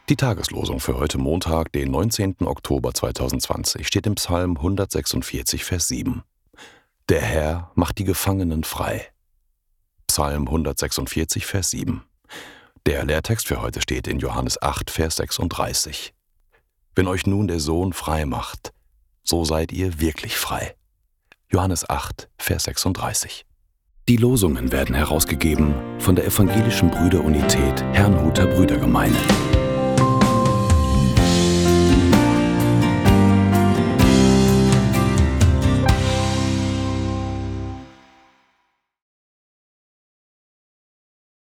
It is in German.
Die Tageslosung für heute Montag, den 19. Oktober 2020, steht im Psalm 146, Vers 7. Der Herr macht die Gefangenen frei. Psalm 146, Vers 7. Der Lehrtext für heute steht in Johannes 8, Vers 36. Wenn euch nun der Sohn frei macht, so seid ihr wirklich frei. Johannes 8, Vers 36. Die Losungen werden herausgegeben von der Evangelischen Brüderunität Herrnhuter Brüdergemeine.